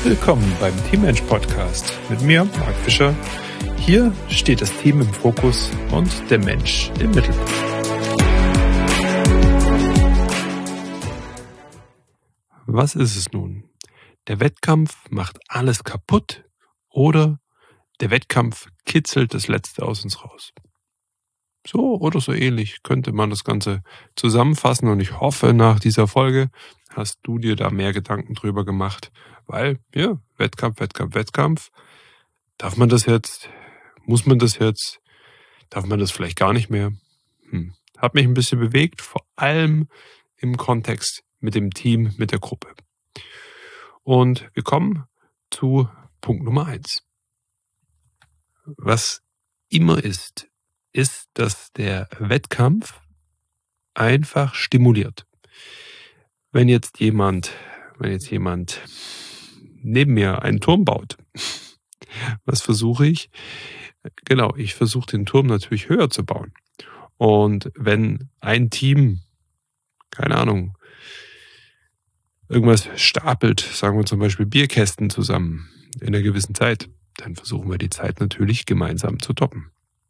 Willkommen beim Teammensch Podcast mit mir, Marc Fischer. Hier steht das Team im Fokus und der Mensch im Mittelpunkt. Was ist es nun? Der Wettkampf macht alles kaputt oder der Wettkampf kitzelt das Letzte aus uns raus? So oder so ähnlich könnte man das Ganze zusammenfassen und ich hoffe, nach dieser Folge hast du dir da mehr Gedanken drüber gemacht, weil, ja, Wettkampf. Darf man das jetzt? Muss man das jetzt? Darf man das vielleicht gar nicht mehr? Hat mich ein bisschen bewegt, vor allem im Kontext mit dem Team, mit der Gruppe. Und wir kommen zu Punkt Nummer 1. Was immer ist, dass der Wettkampf einfach stimuliert. Wenn jetzt jemand neben mir einen Turm baut, was versuche ich? Genau, ich versuche den Turm natürlich höher zu bauen. Und wenn ein Team, keine Ahnung, irgendwas stapelt, sagen wir zum Beispiel Bierkästen zusammen in einer gewissen Zeit, dann versuchen wir die Zeit natürlich gemeinsam zu toppen.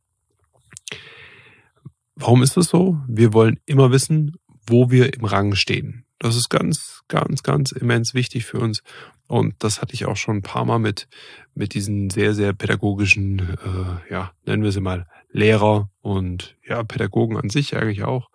Warum ist das so? Wir wollen immer wissen, wo wir im Rang stehen. Das ist ganz immens wichtig für uns. Und das hatte ich auch schon ein paar Mal mit diesen sehr, sehr pädagogischen, nennen wir sie mal Lehrer und ja, Pädagogen an sich eigentlich auch.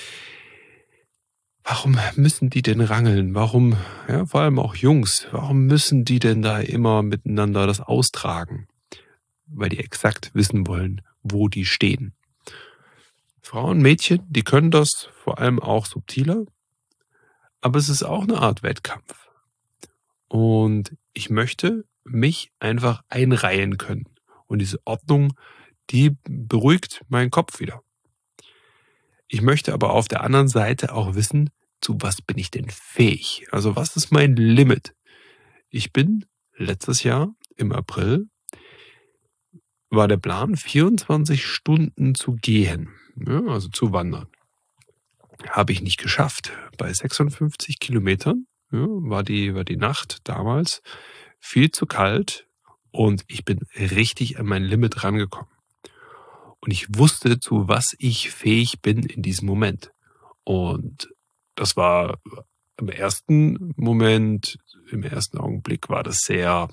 Warum müssen die denn rangeln? Warum, ja, vor allem auch Jungs, warum müssen die denn da immer miteinander das austragen? Weil die exakt wissen wollen, wo die stehen. Frauen, Mädchen, die können das vor allem auch subtiler, aber es ist auch eine Art Wettkampf. Und ich möchte mich einfach einreihen können. Und diese Ordnung, die beruhigt meinen Kopf wieder. Ich möchte aber auf der anderen Seite auch wissen, zu was bin ich denn fähig? Also was ist mein Limit? Ich bin letztes Jahr im April, war der Plan, 24 Stunden zu gehen, ja, also zu wandern. Habe ich nicht geschafft. Bei 56 Kilometern war die Nacht damals viel zu kalt und ich bin richtig an mein Limit rangekommen. Und ich wusste, zu was ich fähig bin in diesem Moment. Und das war im ersten Augenblick war das sehr,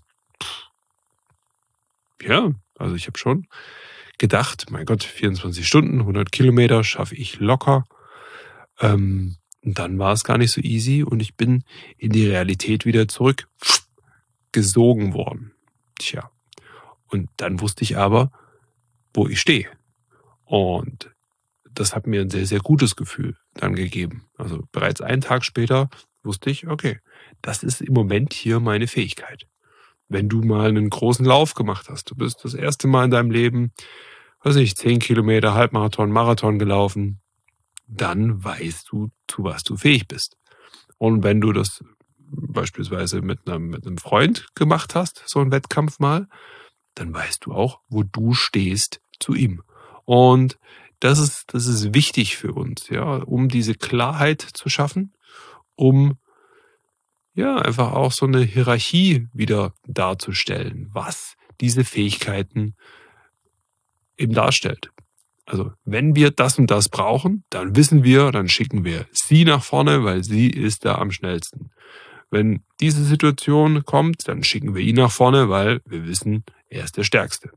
also ich habe schon gedacht, mein Gott, 24 Stunden, 100 Kilometer schaffe ich locker. Und dann war es gar nicht so easy und ich bin in die Realität wieder zurückgesogen worden. Tja, und dann wusste ich aber, wo ich stehe. Und das hat mir ein sehr, sehr gutes Gefühl dann gegeben. Also bereits einen Tag später wusste ich, okay, das ist im Moment hier meine Fähigkeit. Wenn du mal einen großen Lauf gemacht hast, du bist das erste Mal in deinem Leben, 10 Kilometer, Halbmarathon, Marathon gelaufen, dann weißt du, zu was du fähig bist. Und wenn du das beispielsweise mit einem Freund gemacht hast, so einen Wettkampf mal, dann weißt du auch, wo du stehst zu ihm. Und das ist wichtig für uns, ja, um diese Klarheit zu schaffen, um ja einfach auch so eine Hierarchie wieder darzustellen, was diese Fähigkeiten eben darstellt. Also wenn wir das und das brauchen, dann wissen wir, dann schicken wir sie nach vorne, weil sie ist da am schnellsten. Wenn diese Situation kommt, dann schicken wir ihn nach vorne, weil wir wissen, er ist der Stärkste.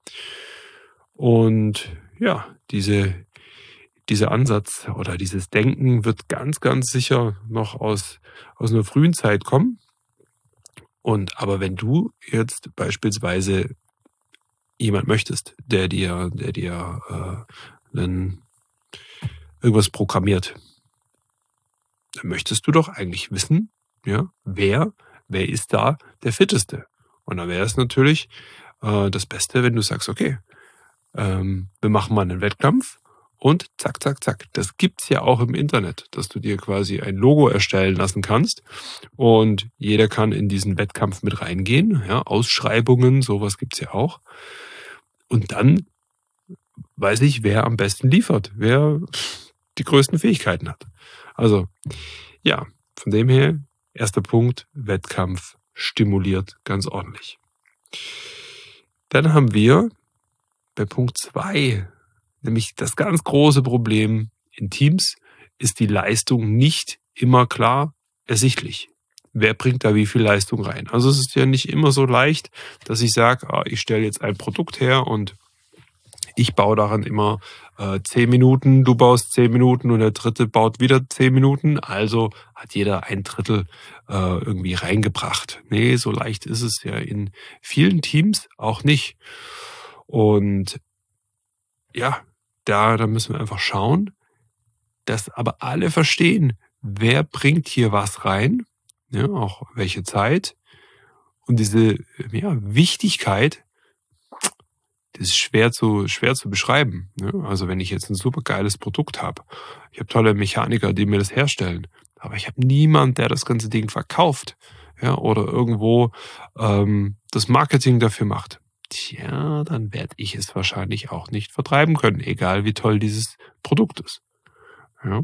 Und ja, dieser Ansatz oder dieses Denken wird ganz sicher noch aus einer frühen Zeit kommen. Aber wenn du jetzt beispielsweise jemand möchtest, der dir irgendwas programmiert, dann möchtest du doch eigentlich wissen, ja, wer ist da der Fitteste? Und dann wäre es natürlich das Beste, wenn du sagst, okay, wir machen mal einen Wettkampf und zack. Das gibt's ja auch im Internet, dass du dir quasi ein Logo erstellen lassen kannst und jeder kann in diesen Wettkampf mit reingehen, ja, Ausschreibungen, sowas gibt's ja auch. Und dann weiß ich, wer am besten liefert, wer die größten Fähigkeiten hat. Also, ja, von dem her, erster Punkt, Wettkampf stimuliert ganz ordentlich. Dann haben wir bei Punkt 2, nämlich das ganz große Problem in Teams, ist die Leistung nicht immer klar ersichtlich. Wer bringt da wie viel Leistung rein? Also es ist ja nicht immer so leicht, dass ich sage, ich stelle jetzt ein Produkt her und ich baue daran immer 10 Minuten, du baust 10 Minuten und der Dritte baut wieder 10 Minuten. Also hat jeder ein Drittel irgendwie reingebracht. Nee, so leicht ist es ja in vielen Teams auch nicht. Und ja, da müssen wir einfach schauen, dass aber alle verstehen, wer bringt hier was rein, ja, auch welche Zeit. Und diese Wichtigkeit, das ist schwer zu beschreiben. Ne? Also wenn ich jetzt ein super geiles Produkt habe, ich habe tolle Mechaniker, die mir das herstellen, aber ich habe niemand, der das ganze Ding verkauft, ja, oder irgendwo das Marketing dafür macht. Tja, dann werde ich es wahrscheinlich auch nicht vertreiben können, egal wie toll dieses Produkt ist. Ja.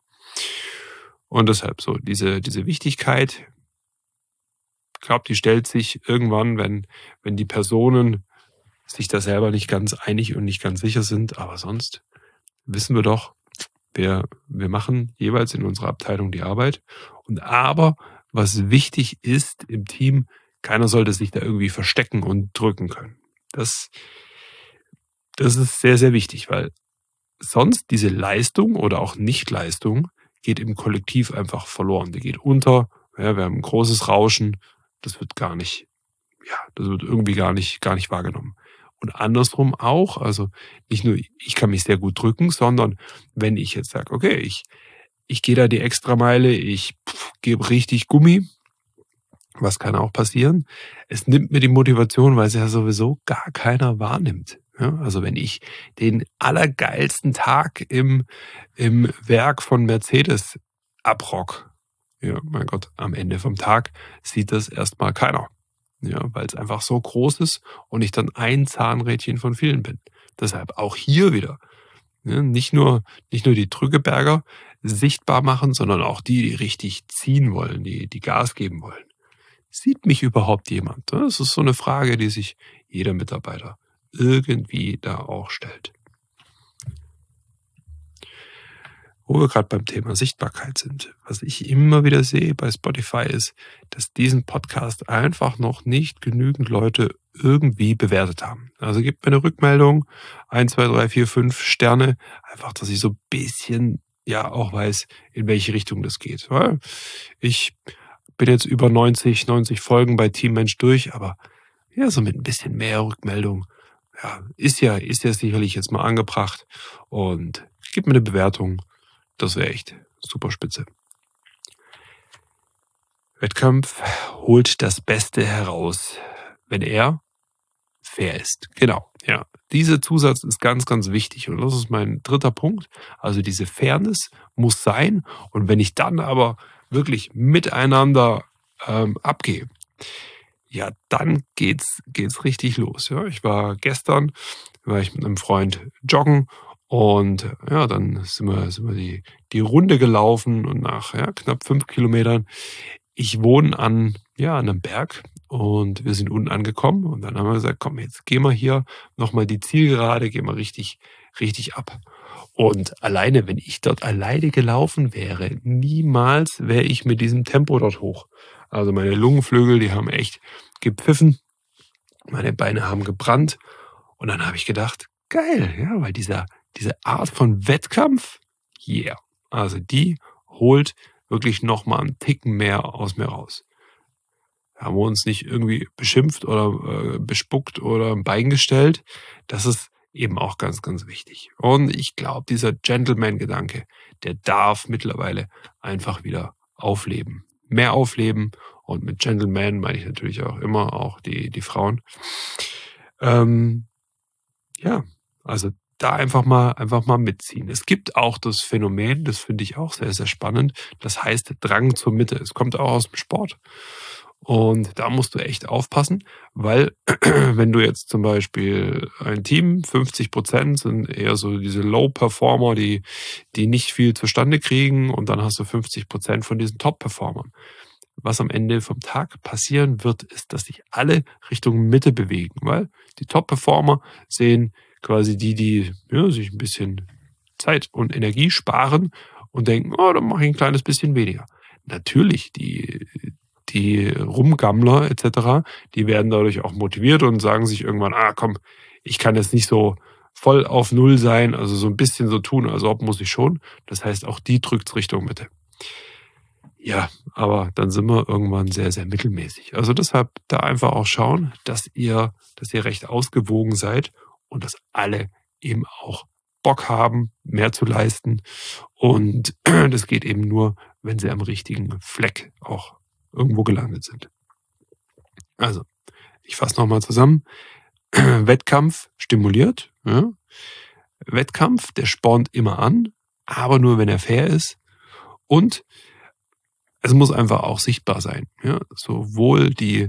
Und deshalb so diese Wichtigkeit, ich glaube, die stellt sich irgendwann, wenn die Personen sich da selber nicht ganz einig und nicht ganz sicher sind. Aber sonst wissen wir doch, wir machen jeweils in unserer Abteilung die Arbeit. Aber was wichtig ist im Team, keiner sollte sich da irgendwie verstecken und drücken können. Das ist sehr, sehr wichtig, weil sonst diese Leistung oder auch Nichtleistung geht im Kollektiv einfach verloren. Die geht unter. Ja, wir haben ein großes Rauschen. Das wird irgendwie gar nicht wahrgenommen. Und andersrum auch, also nicht nur ich kann mich sehr gut drücken, sondern wenn ich jetzt sage, okay, ich gehe da die Extrameile, ich gebe richtig Gummi, was kann auch passieren? Es nimmt mir die Motivation, weil es ja sowieso gar keiner wahrnimmt. Ja, also wenn ich den allergeilsten Tag im Werk von Mercedes abrock, ja, mein Gott, am Ende vom Tag sieht das erstmal keiner. Ja, weil es einfach so groß ist und ich dann ein Zahnrädchen von vielen bin. Deshalb auch hier wieder, ne, nicht nur die Drückeberger sichtbar machen, sondern auch die richtig ziehen wollen, die Gas geben wollen. Sieht mich überhaupt jemand? Das ist so eine Frage, die sich jeder Mitarbeiter irgendwie da auch stellt. Wo wir gerade beim Thema Sichtbarkeit sind. Was ich immer wieder sehe bei Spotify ist, dass diesen Podcast einfach noch nicht genügend Leute irgendwie bewertet haben. Also gebt mir eine Rückmeldung, 1, 2, 3, 4, 5 Sterne, einfach, dass ich so ein bisschen auch weiß, in welche Richtung das geht. Weil ich bin jetzt über 90 Folgen bei Team Mensch durch, aber ja, so mit ein bisschen mehr Rückmeldung, ist ja sicherlich jetzt mal angebracht. Und gebt mir eine Bewertung. Das wäre echt super spitze. Wettkampf holt das Beste heraus, wenn er fair ist. Genau, ja. Dieser Zusatz ist ganz, ganz wichtig. Und das ist mein dritter Punkt. Also diese Fairness muss sein. Und wenn ich dann aber wirklich miteinander abgehe, ja, dann geht's richtig los. Ja, gestern war ich mit einem Freund joggen und ja, dann sind wir die Runde gelaufen und nach knapp 5 Kilometern. Ich wohne an einem Berg und wir sind unten angekommen und dann haben wir gesagt, komm, jetzt gehen wir hier nochmal die Zielgerade, gehen wir richtig ab. Und alleine, wenn ich dort alleine gelaufen wäre, niemals wäre ich mit diesem Tempo dort hoch. Also meine Lungenflügel, die haben echt gepfiffen, meine Beine haben gebrannt und dann habe ich gedacht, geil, ja, weil diese Art von Wettkampf, also die holt wirklich nochmal einen Ticken mehr aus mir raus. Da haben wir uns nicht irgendwie beschimpft oder bespuckt oder ein Bein gestellt. Das ist eben auch ganz, ganz wichtig. Und ich glaube, dieser Gentleman-Gedanke, der darf mittlerweile einfach wieder aufleben. Mehr aufleben. Und mit Gentleman meine ich natürlich auch immer auch die Frauen. Also da einfach mal mitziehen. Es gibt auch das Phänomen, das finde ich auch sehr, sehr spannend, das heißt Drang zur Mitte. Es kommt auch aus dem Sport. Und da musst du echt aufpassen, weil wenn du jetzt zum Beispiel ein Team, 50% sind eher so diese Low-Performer, die nicht viel zustande kriegen und dann hast du 50% von diesen Top-Performern. was am Ende vom Tag passieren wird, ist, dass sich alle Richtung Mitte bewegen, weil die Top-Performer sehen quasi die sich ein bisschen Zeit und Energie sparen und denken, oh, dann mache ich ein kleines bisschen weniger. Natürlich, die Rumgammler etc., die werden dadurch auch motiviert und sagen sich irgendwann, komm, ich kann jetzt nicht so voll auf Null sein, also so ein bisschen so tun, als ob muss ich schon. Das heißt, auch die drückt's Richtung Mitte. Ja, aber dann sind wir irgendwann sehr, sehr mittelmäßig. Also deshalb da einfach auch schauen, dass ihr recht ausgewogen seid und dass alle eben auch Bock haben, mehr zu leisten. Und das geht eben nur, wenn sie am richtigen Fleck auch irgendwo gelandet sind. Also, ich fasse nochmal zusammen. Wettkampf stimuliert. Ja. Wettkampf, der spornt immer an, aber nur, wenn er fair ist. Und es muss einfach auch sichtbar sein. Ja. Sowohl die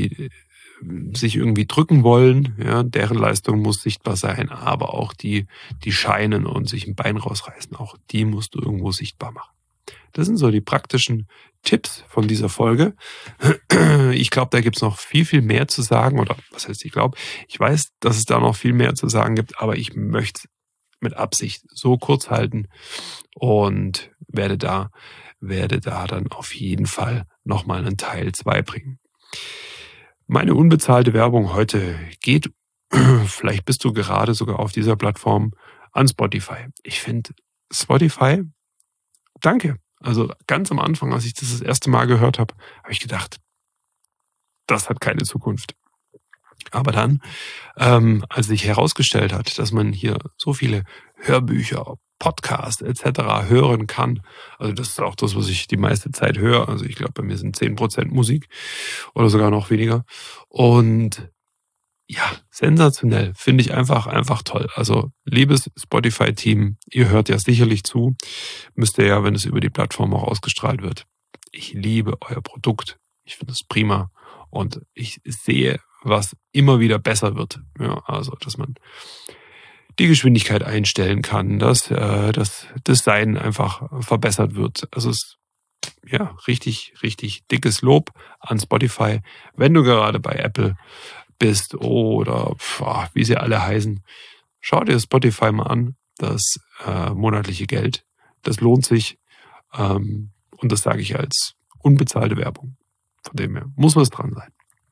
sich irgendwie drücken wollen, ja, deren Leistung muss sichtbar sein, aber auch die scheinen und sich ein Bein rausreißen, auch die musst du irgendwo sichtbar machen. Das sind so die praktischen Tipps von dieser Folge. Ich glaube, da gibt's noch viel, viel mehr zu sagen. Oder was heißt ich glaube? Ich weiß, dass es da noch viel mehr zu sagen gibt, aber ich möchte es mit Absicht so kurz halten und werde da dann auf jeden Fall nochmal einen Teil 2 bringen. Meine unbezahlte Werbung heute geht, vielleicht bist du gerade sogar auf dieser Plattform, an Spotify. Ich finde Spotify, danke. Also ganz am Anfang, als ich das erste Mal gehört habe, habe ich gedacht, das hat keine Zukunft. Aber dann, als sich herausgestellt hat, dass man hier so viele Hörbücher, Podcasts etc. hören kann, also das ist auch das, was ich die meiste Zeit höre. Also ich glaube, bei mir sind 10% Musik oder sogar noch weniger. Und ja, sensationell. Finde ich einfach toll. Also, liebes Spotify-Team, ihr hört ja sicherlich zu. Müsst ihr ja, wenn es über die Plattform auch ausgestrahlt wird. Ich liebe euer Produkt. Ich finde es prima. Und ich sehe, was immer wieder besser wird. Ja, also, dass man die Geschwindigkeit einstellen kann, dass das Design einfach verbessert wird. Also, es ja, richtig, richtig dickes Lob an Spotify. Wenn du gerade bei Apple bist oder wie sie alle heißen, schau dir Spotify mal an. Das monatliche Geld, das lohnt sich. Und das sage ich als unbezahlte Werbung. Von dem her muss was dran sein.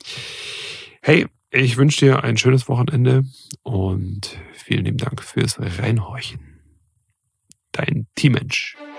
Hey, ich wünsche dir ein schönes Wochenende und vielen lieben Dank fürs Reinhorchen. Dein Teammensch.